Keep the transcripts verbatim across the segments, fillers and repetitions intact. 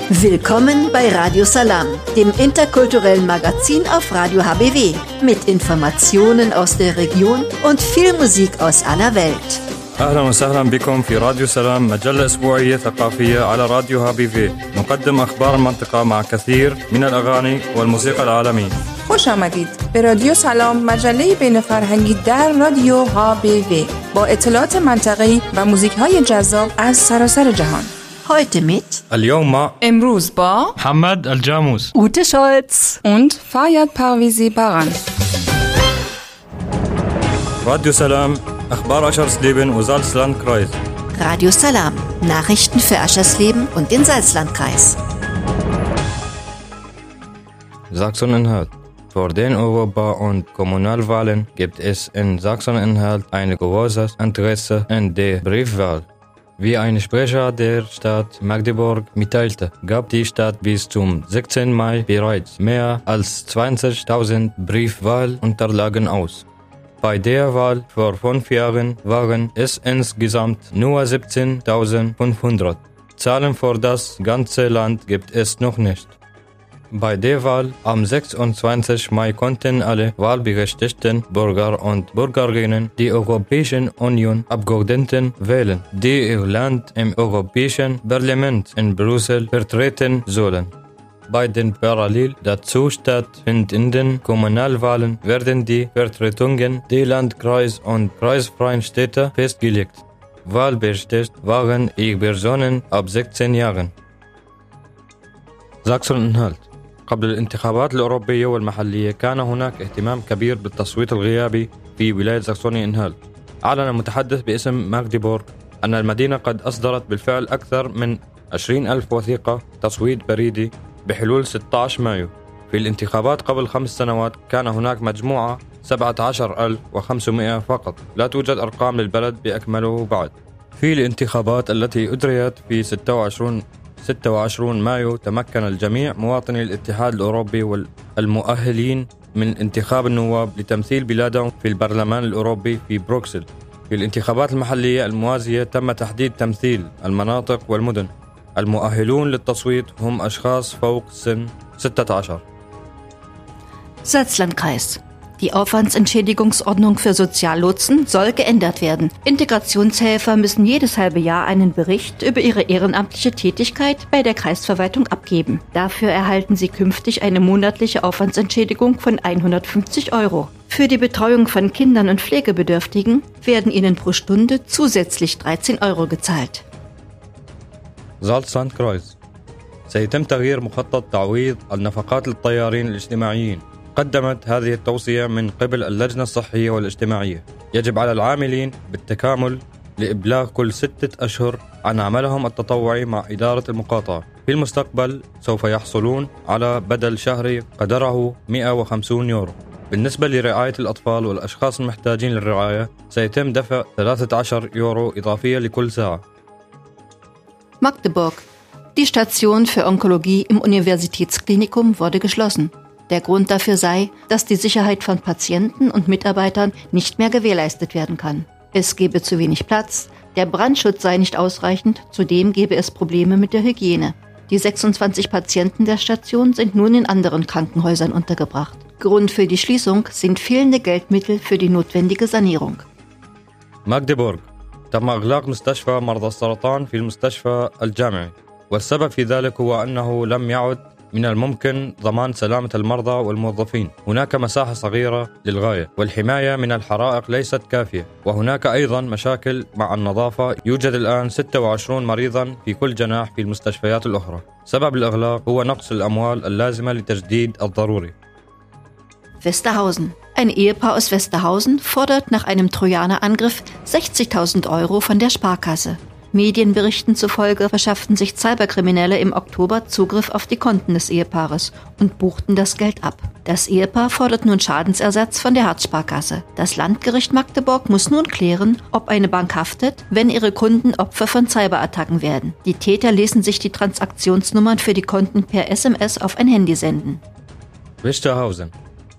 Willkommen bei Radio Salam, dem interkulturellen Magazin auf Radio H B W mit Informationen aus der Region und viel Musik aus aller Welt. أهلا وسهلا بكم في راديو سلام، مجلة أسبوعية ثقافية على راديو ها بي في. نقدم أخبار المنطقة مع كثير من الأغاني والموسيقى العالمية. خوش آمدید به رادیو سلام، مجله بین فرهنگی در رادیو ها بی وی با اطلاعات منطقه‌ای و موزیک‌های جذاب از سراسر جهان. Heute mit اليوم مع امروز با محمد الجاموس، Ute Scholz und Fayad Parvizi Baran. راديو سلام، أخبار أشرسليبن وزالسلاندكرايز. Radio Salam, Nachrichten für Aschersleben und den Salzlandkreis. Sachsen-Anhalt. Vor den Europa- und Kommunalwahlen gibt es in Sachsen-Anhalt ein großes Interesse an der Briefwahl. Wie ein Sprecher der Stadt Magdeburg mitteilte, gab die Stadt bis zum sechzehnten Mai bereits mehr als zwanzigtausend Briefwahlunterlagen aus. Bei der Wahl vor fünf Jahren waren es insgesamt nur siebzehntausendfünfhundert. Zahlen für das ganze Land gibt es noch nicht. Bei der Wahl am sechsundzwanzigsten Mai konnten alle wahlberechtigten Bürger und Bürgerinnen die Europäischen Union Abgeordneten wählen, die ihr Land im Europäischen Parlament in Brüssel vertreten sollen. Bei den parallel dazu stattfindenden Kommunalwahlen werden die Vertretungen der Landkreis- und kreisfreien Städte festgelegt. Wahlberechtigt waren die Personen ab sechzehn Jahren. Sachsen-Anhalt. قبل الانتخابات الأوروبية والمحلية كان هناك اهتمام كبير بالتصويت الغيابي في ولاية ساكسونيا أنهالت. أعلن متحدث باسم ماغديبورغ أن المدينة قد أصدرت بالفعل أكثر من عشرين ألف وثيقة تصويت بريدي بحلول ستة عشر مايو. في الانتخابات قبل خمس سنوات كان هناك مجموعة سبعة عشر ألف وخمسمائة فقط. لا توجد أرقام للبلد بأكمله بعد. في الانتخابات التي أجريت في ستة وعشرين ستة وعشرين مايو تمكن الجميع مواطني الاتحاد الأوروبي والمؤهلين من انتخاب النواب لتمثيل بلادهم في البرلمان الأوروبي في بروكسل. في الانتخابات المحلية الموازية تم تحديد تمثيل المناطق والمدن. المؤهلون للتصويت هم أشخاص فوق سن ستة عشر. Salzlandkreis. Die Aufwandsentschädigungsordnung für Soziallotsen soll geändert werden. Integrationshelfer müssen jedes halbe Jahr einen Bericht über ihre ehrenamtliche Tätigkeit bei der Kreisverwaltung abgeben. Dafür erhalten sie künftig eine monatliche Aufwandsentschädigung von hundertfünfzig Euro. Für die Betreuung von Kindern und Pflegebedürftigen werden ihnen pro Stunde zusätzlich dreizehn Euro gezahlt. زالسلاندكرايز. سيتم تغيير مخطط تعويض النفقات للطيارين الاجتماعيين. قدمت هذه التوصية من قبل اللجنة الصحية والاجتماعية. يجب على العاملين بالتكامل لإبلاغ كل ستة أشهر عن عملهم التطوعي مع إدارة المقاطعة. في المستقبل سوف يحصلون على بدل شهري قدره مئة وخمسين يورو. بالنسبة لرعاية الأطفال والأشخاص المحتاجين للرعاية سيتم دفع ثلاثة عشر يورو إضافية لكل ساعة. Magdeburg. Die Station für Onkologie im Universitätsklinikum wurde geschlossen. Der Grund dafür sei, dass die Sicherheit von Patienten und Mitarbeitern nicht mehr gewährleistet werden kann. Es gebe zu wenig Platz, der Brandschutz sei nicht ausreichend, zudem gebe es Probleme mit der Hygiene. Die sechsundzwanzig Patienten der Station sind nun in anderen Krankenhäusern untergebracht. Grund für die Schließung sind fehlende Geldmittel für die notwendige Sanierung. ماغديبورغ. تم إغلاق مستشفى مرضى السرطان في المستشفى الجامعي، والسبب في ذلك هو أنه لم يعد من الممكن ضمان سلامة المرضى والموظفين. هناك مساحة صغيرة للغاية، والحماية من الحرائق ليست كافية، وهناك أيضا مشاكل مع النظافة. يوجد الآن ستة وعشرين مريضا في كل جناح في المستشفيات الأخرى. سبب الإغلاق هو نقص الأموال اللازمة لتجديد الضروري. Westerhausen. Ein Ehepaar aus Westerhausen fordert nach einem Trojanerangriff sechzigtausend Euro von der Sparkasse. Medienberichten zufolge verschafften sich Cyberkriminelle im Oktober Zugriff auf die Konten des Ehepaares und buchten das Geld ab. Das Ehepaar fordert nun Schadensersatz von der Harz-Sparkasse. Das Landgericht Magdeburg muss nun klären, ob eine Bank haftet, wenn ihre Kunden Opfer von Cyberattacken werden. Die Täter ließen sich die Transaktionsnummern für die Konten per S M S auf ein Handy senden. Westerhausen.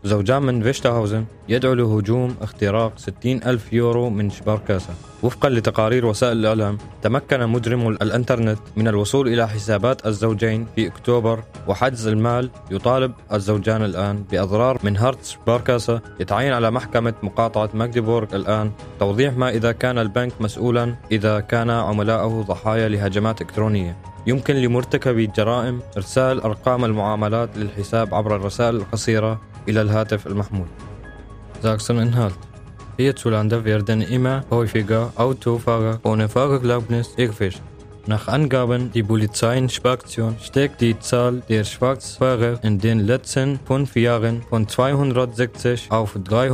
زوجان من فيشتهاوزن يدعو لهجوم اختراق ستين ألف يورو من شباركاسة. وفقا لتقارير وسائل الإعلام، تمكن مجرمو الإنترنت من الوصول إلى حسابات الزوجين في أكتوبر وحجز المال. يطالب الزوجان الآن بأضرار من هارت شباركاسة. يتعين على محكمة مقاطعة ماغديبورغ الآن توضيح ما إذا كان البنك مسؤولا إذا كان عملاؤه ضحايا لهجمات إلكترونية. يمكن لمرتكبي الجرائم إرسال أرقام المعاملات للحساب عبر الرسائل القصيرة إلى الهاتف المحمول. Sachsen Anhalt. Hierzulande werden immer häufiger Autofahrer ohne Fahrerlaubnis erwischt. Nach Angaben der Polizeiinspektion steigt die Zahl der Schwarzfahrer in den letzten fünf Jahren von zweihundertsechzig auf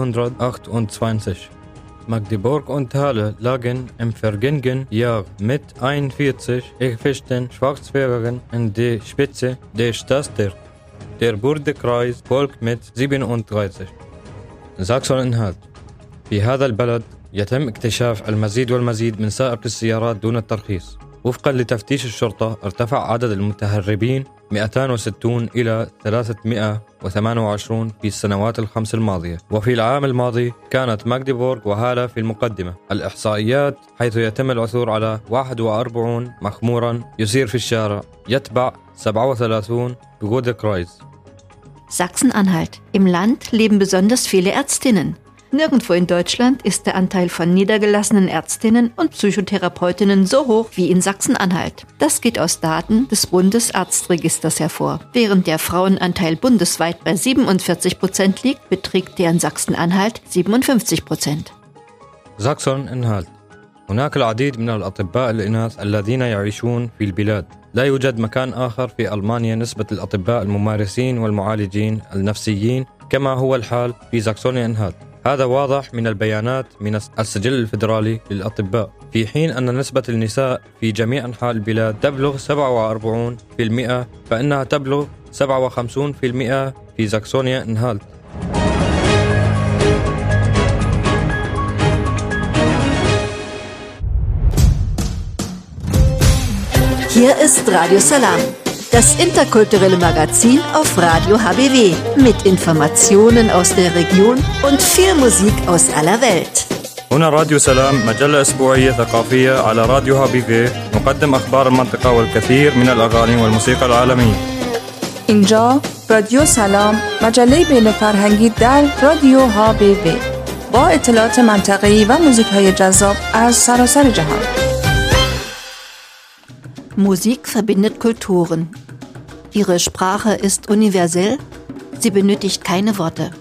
dreihundertachtundzwanzig. Magdeburg und Halle lagen im vergangenen Jahr mit einundvierzig erwischten Schwarzfahrern in der Spitze der Stadt. Der Burdekreis folgt mit siebenunddreißig. ساكسون-أنهالت. في هذا البلد يتم اكتشاف المزيد والمزيد من سائق السيارات دون الترخيص. وفقا لتفتيش الشرطة، ارتفع عدد المتهربين مئتين وستين إلى ثلاثمئة وثمانية وعشرين في السنوات الخمس الماضية. وفي العام الماضي كانت ماغديبورغ وهالا في المقدمة الإحصائيات، حيث يتم العثور على واحد وأربعين مخمورا يسير في الشارع، يتبع سبعة وثلاثين بغودكرايز. Sachsen-Anhalt. Im Land leben besonders viele Ärztinnen. Nirgendwo in Deutschland ist der Anteil von niedergelassenen Ärztinnen und Psychotherapeutinnen so hoch wie in Sachsen-Anhalt. Das geht aus Daten des Bundesarztregisters hervor. Während der Frauenanteil bundesweit bei siebenundvierzig Prozent liegt, beträgt der in Sachsen-Anhalt siebenundfünfzig Prozent. Sachsen-Anhalt. هناك العديد من الأطباء الإناث الذين يعيشون في البلاد. لا يوجد مكان آخر في ألمانيا نسبة الأطباء الممارسين والمعالجين النفسيين كما هو الحال في ساكسونيا-أنهالت. هذا واضح من البيانات من السجل الفيدرالي للأطباء، في حين أن نسبة النساء في جميع أنحاء البلاد تبلغ سبعة وأربعين بالمئة، فإنها تبلغ سبعة وخمسين بالمئة في ساكسونيا-أنهالت. Hier ist Radio Salam, das interkulturelle Magazin auf Radio H B W mit Informationen aus der Region und viel Musik aus aller Welt. هنا راديو سلام، مجلة أسبوعية ثقافية على راديو ها بی وی، نقدم أخبار المنطقة والكثير من الأغاني والموسيقى العالمية. اینجا رادیو سلام، مجله بین فرهنگی در رادیو ها بی وی با اطلاعات منطقه‌ای و موزیک‌های جذاب از سراسر جهان. Musik verbindet Kulturen. Ihre Sprache ist universell, sie benötigt keine Worte.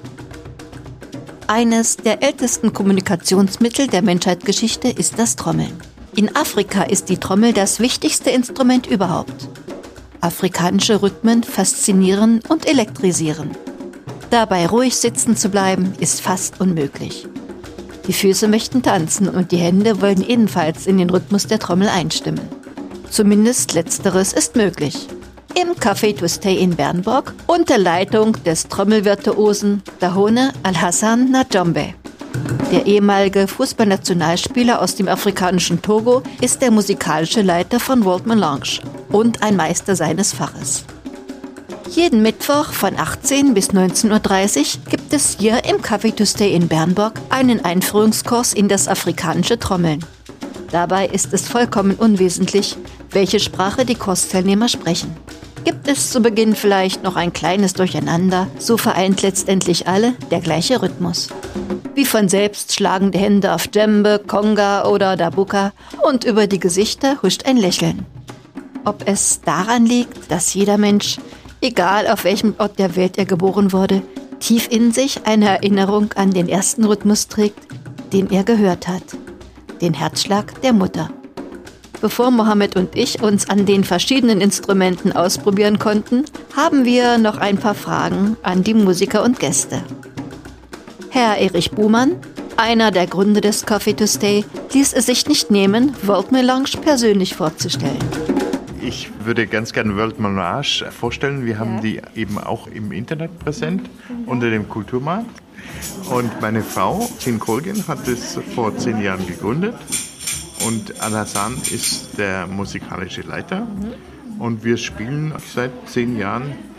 Eines der ältesten Kommunikationsmittel der Menschheitsgeschichte ist das Trommeln. In Afrika ist die Trommel das wichtigste Instrument überhaupt. Afrikanische Rhythmen faszinieren und elektrisieren. Dabei ruhig sitzen zu bleiben, ist fast unmöglich. Die Füße möchten tanzen und die Hände wollen ebenfalls in den Rhythmus der Trommel einstimmen. Zumindest Letzteres ist möglich. Im Café to Stay in Bernburg unter Leitung des Trommelvirtuosen Dahone Al-Hassan Najombe. Der ehemalige Fußballnationalspieler aus dem afrikanischen Togo ist der musikalische Leiter von World Melange und ein Meister seines Faches. Jeden Mittwoch von achtzehn bis neunzehn Uhr dreißig gibt es hier im Café to Stay in Bernburg einen Einführungskurs in das afrikanische Trommeln. Dabei ist es vollkommen unwesentlich, welche Sprache die Kursteilnehmer sprechen. Gibt es zu Beginn vielleicht noch ein kleines Durcheinander, so vereint letztendlich alle der gleiche Rhythmus. Wie von selbst schlagen die Hände auf Djembe, Konga oder Dabuka und über die Gesichter huscht ein Lächeln. Ob es daran liegt, dass jeder Mensch, egal auf welchem Ort der Welt er geboren wurde, tief in sich eine Erinnerung an den ersten Rhythmus trägt, den er gehört hat. Den Herzschlag der Mutter. Bevor Mohammed und ich uns an den verschiedenen Instrumenten ausprobieren konnten, haben wir noch ein paar Fragen an die Musiker und Gäste. Herr Erich Buhmann, einer der Gründer des Café to Stay, ließ es sich nicht nehmen, World Melange persönlich vorzustellen. Ich würde ganz gerne World Melange vorstellen. Wir haben ja. die eben auch im Internet präsent, mhm. unter dem Kulturmarkt. Und meine Frau, Jean Colgan, hat es vor zehn Jahren gegründet. Und Al-Hassan ist der musikalische Leiter. Mhm. Und wir spielen seit zehn Jahren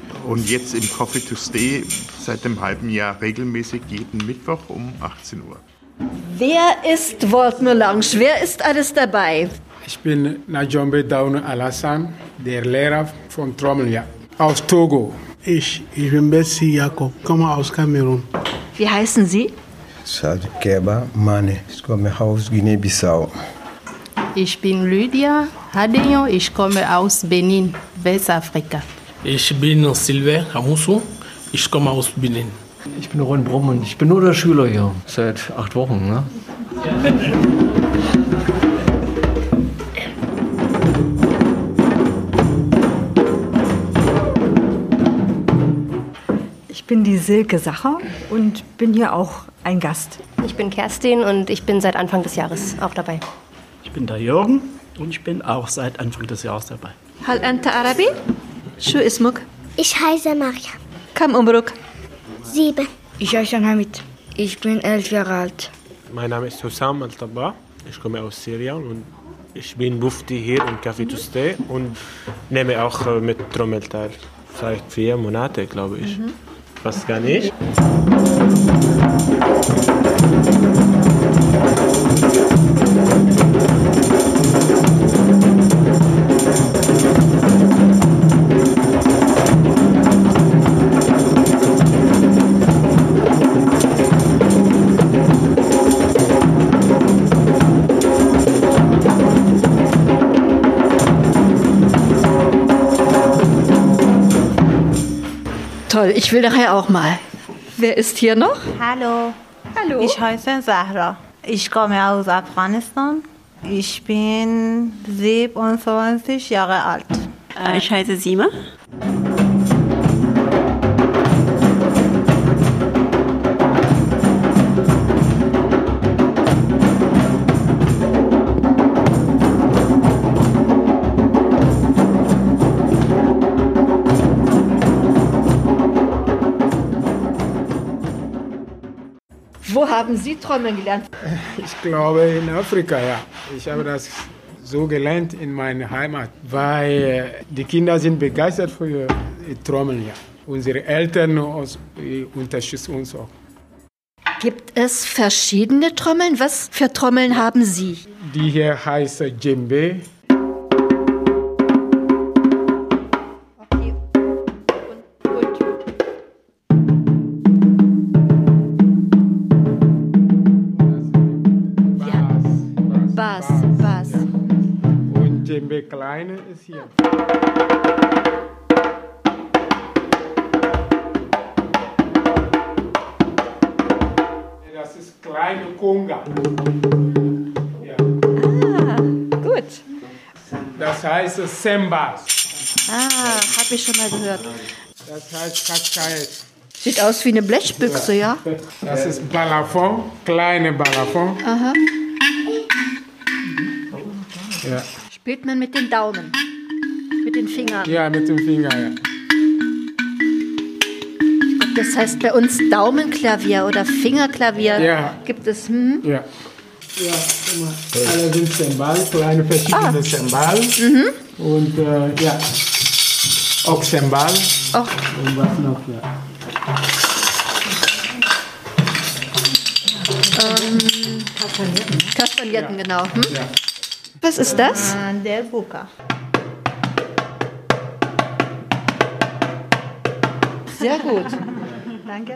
Und jetzt im Coffee to Stay seit einem halben Jahr regelmäßig jeden Mittwoch um achtzehn Uhr. Wer ist Wortmer Lounge? Wer ist alles dabei? Ich bin Najombe Daouno Alassane, der Lehrer von Trommeln aus Togo. Ich, ich bin Bessi Jakob, komme aus Kamerun. Wie heißen Sie? Sadi Keba Mane, ich komme aus Guinea-Bissau. Ich bin Lydia Hadeyo, ich komme aus Benin, Westafrika. Ich bin Sylvain Amusu, ich komme aus Benin. Ich bin Ron Brummen, ich bin nur der Schüler hier, seit acht Wochen. Ne? Ich bin die Silke Sacher und bin hier auch ein Gast. Ich bin Kerstin und ich bin seit Anfang des Jahres auch dabei. Ich bin der Jürgen und ich bin auch seit Anfang des Jahres dabei. Hal anta Arabi? Schu ismuk? Ich heiße Maria. Kam umruk? Sieben. Ich heiße Hamid. Ich bin elf Jahre alt. Mein Name ist Hussam Al-Tabba. Ich komme aus Syrien und ich bin Mufti hier im Café to Stay und nehme auch mit Trommel teil. Seit vier Monaten, glaube ich. Mhm. Fast gar nicht. Toll, ich will nachher auch mal. Wer ist hier noch? Hallo. Hallo. Ich heiße Zahra. Ich komme aus Afghanistan. Ich bin siebenundzwanzig Jahre alt. Ich heiße Sima. Wo haben Sie Trommeln gelernt? Ich glaube in Afrika, ja. Ich habe das so gelernt in meiner Heimat, weil die Kinder sind begeistert für Trommeln, ja. Unsere Eltern unterstützen uns auch. Gibt es verschiedene Trommeln? Was für Trommeln haben Sie? Die hier heißt Djembe. Bass, Bass. Und Djembe kleine ist hier. Das ist kleine Conga. Ja. Ah, gut. Das heißt Sembas. Ah, habe ich schon mal gehört. Das heißt Kaskayet. Sieht aus wie eine Blechbüchse, ja? Das ist Balafon, kleine Balafon. Aha. Ja. Spielt man mit den Daumen? Mit den Fingern? Ja, mit dem Finger, ja. Das heißt bei uns Daumenklavier oder Fingerklavier. Ja. Gibt es, hm? Ja. Ja, immer. Alle sind Cembal, kleine verschiedene ah. Cembal. Mhm. Und äh, ja, auch Cembal. Oh. Und was noch, ja. Ähm, Kastagnetten. Kastagnetten, ja. Genau. Hm? Ja. Was ist das? Der Buka. Sehr gut. Danke.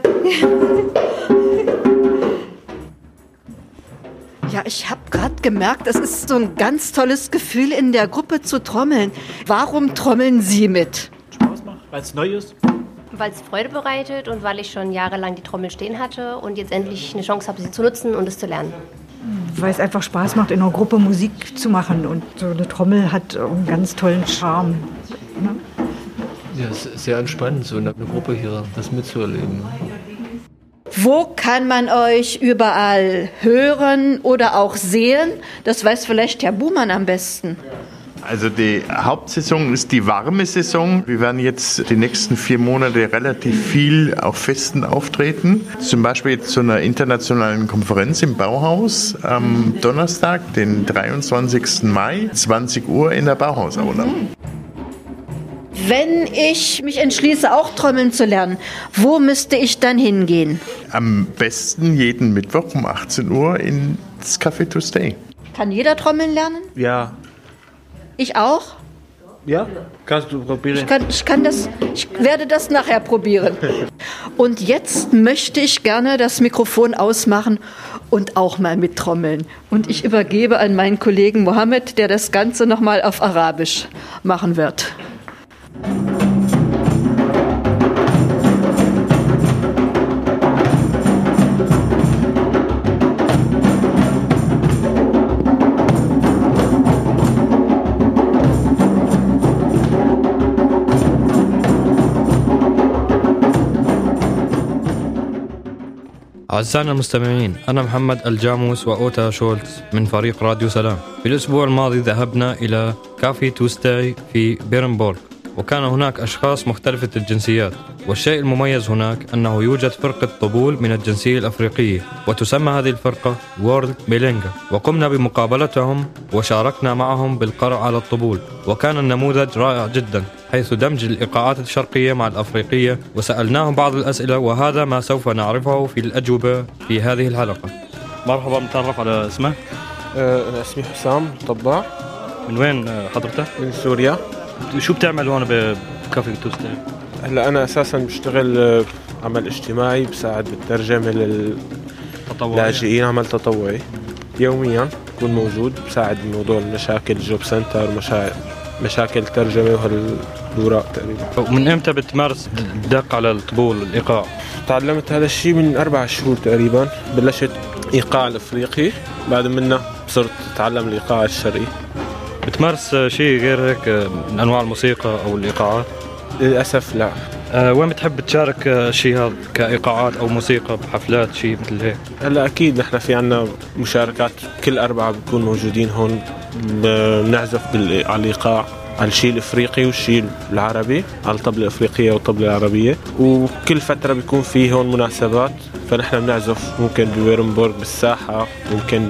Ja, ich habe gerade gemerkt, es ist so ein ganz tolles Gefühl, in der Gruppe zu trommeln. Warum trommeln Sie mit? Spaß macht, weil es neu ist. Weil es Freude bereitet und weil ich schon jahrelang die Trommel stehen hatte und jetzt endlich eine Chance habe, sie zu nutzen und es zu lernen. Weil es einfach Spaß macht, in einer Gruppe Musik zu machen. Und so eine Trommel hat einen ganz tollen Charme. Ne? Ja, es ist sehr entspannend, so eine Gruppe hier das mitzuerleben. Wo kann man euch überall hören oder auch sehen? Das weiß vielleicht Herr Buhmann am besten. Also die Hauptsaison ist die warme Saison. Wir werden jetzt die nächsten vier Monate relativ viel auf Festen auftreten. Zum Beispiel jetzt zu einer internationalen Konferenz im Bauhaus am Donnerstag, den dreiundzwanzigsten Mai, zwanzig Uhr in der Bauhausaula. Wenn ich mich entschließe, auch trommeln zu lernen, wo müsste ich dann hingehen? Am besten jeden Mittwoch um achtzehn Uhr ins Café to Stay. Kann jeder trommeln lernen? Ja. Ich auch? Ja, kannst du probieren. Ich, kann, ich, kann das, ich werde das nachher probieren. Und jetzt möchte ich gerne das Mikrofon ausmachen und auch mal mittrommeln. Und ich übergebe an meinen Kollegen Mohammed, der das Ganze nochmal auf Arabisch machen wird. أعزائنا المستمعين، أنا محمد الجاموس وأوتا شولتز من فريق راديو سلام. في الأسبوع الماضي ذهبنا إلى كافي تو ستاي في بيرنبورغ، وكان هناك أشخاص مختلفة الجنسيات، والشيء المميز هناك أنه يوجد فرقة طبول من الجنسية الأفريقية، وتسمى هذه الفرقة وورلد بيلينجا، وقمنا بمقابلتهم وشاركنا معهم بالقرع على الطبول، وكان النموذج رائع جدا حيث دمج الإيقاعات الشرقية مع الأفريقية، وسألناهم بعض الأسئلة، وهذا ما سوف نعرفه في الأجوبة في هذه الحلقة. مرحبا، نتعرف على اسمك؟ أنا اسمي حسام طباع. من وين حضرتك؟ من سوريا. شو بتعمل هون بكافي تو ستاي؟ هلا أنا أساسا بشتغل عمل اجتماعي، بساعد بالترجمة للاجئين، عمل تطوعي يوميا بكون موجود، بساعد بموضوع المشاكل جوب سنتر، مشا... مشاكل ترجمة وهالدوراء تقريبا. ومن إمتى بتمارس الدق على الطبول الإيقاع؟ تعلمت هذا الشيء من أربع شهور تقريبا، بلشت إيقاع الأفريقي، بعد منه صرت أتعلم الإيقاع الشرقي. بتمارس شيء غير هيك من أنواع الموسيقى أو الإيقاعات؟ للأسف لا. أه وين بتحب تشارك الشيء هذا كإيقاعات أو موسيقى بحفلات شيء مثل هيك؟ هلا أكيد نحن في عنا مشاركات كل أربعة بيكون موجودين هون، بنعزف على الإيقاع على الشيء الإفريقي والشيء العربي، على الطبلة الإفريقية والطبلة العربية، وكل فترة بيكون فيه هون مناسبات، فنحن بنعزف ممكن بويرنبورغ بالساحة، ممكن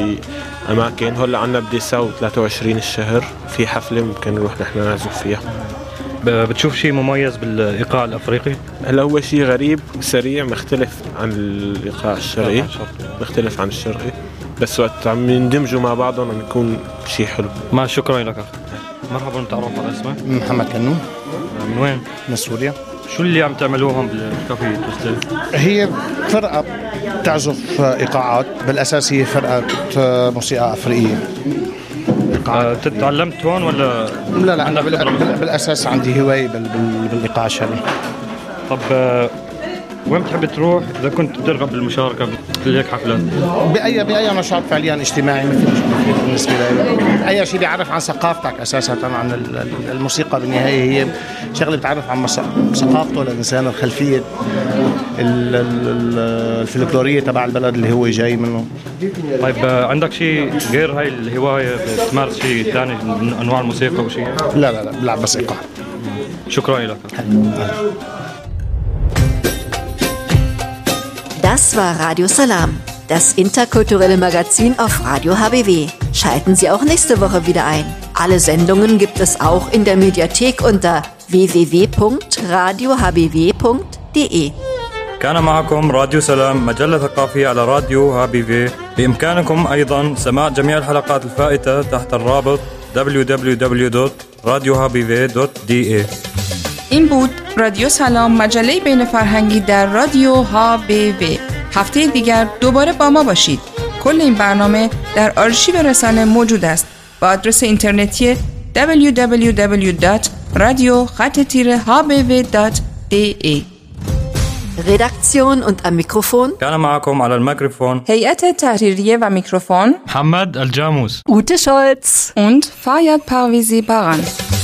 بأماكن. هلا عنا بديساو ثلاثة وعشرين الشهر في حفلة ممكن نروح نحن نعزف فيها. بتشوف شيء مميز بالإيقاع الأفريقي؟ هلا هو شيء غريب سريع، مختلف عن الإيقاع الشرقي، مختلف عن الشرقي، بس وقت عم يندمجوا مع بعضهم عم يكون شيء حلو. ما شكرا لك. مرحبا، نتعرف على اسمك؟ محمد كنون. من وين؟ من سوريا. شو اللي عم تعملوهم بالكافي تو ستاي؟ هي فرقة تعزف إيقاعات، بالأساس هي فرقة موسيقى أفريقية. آه، تعلمت هون ولا؟ لا لا، أنا بالأساس عندي هواية بالإيقاع الشرقي. طب آه، وين بتحب تروح إذا كنت ترغب بالمشاركة في هيك حفلات؟ بأي بأي نشاط فعليا اجتماعي مثل بالنسبة لي، أي شيء بيعرف عن ثقافتك أساسا، عن الموسيقى بالنهاية هي شغلة بتعرف عن ثقافته للإنسان، الخلفية الفلكلورية تبع البلد اللي هو جاي منه. طيب عندك شيء غير هاي الهواية بتمارس شيء ثاني من أنواع الموسيقى وشيء؟ لا لا لا، بلعب بس إيقاع. شكرا لك. Das war Radio Salam, das interkulturelle Magazin auf Radio H B W. Schalten Sie auch nächste Woche wieder ein. Alle Sendungen gibt es auch in der Mediathek unter w w w punkt radio h b w punkt d e. كان معكم راديو سلام، مجلة ثقافية على راديو ها بي في. بإمكانكم أيضا سماع جميع الحلقات الفائتة تحت الرابط دبليو دبليو دبليو دوت رادیو ها بی وی دوت دی ای. این بود رادیو سلام، مجله بین فرهنگی در رادیو ها بی وی. هفته دیگر دوباره با ما باشید. کل این برنامه در آرشیو رسانه موجود است با آدرس اینترنتی دبلیو دبلیو دبلیو دات رادیو خط تیره ها بی وی دات دی ای. Redaktion und am Mikrofon كان معكم على الميكروفون هيئت تحريرية و میکروفون محمد الجاموس Ute Scholz und Fayad Parvizi Baran.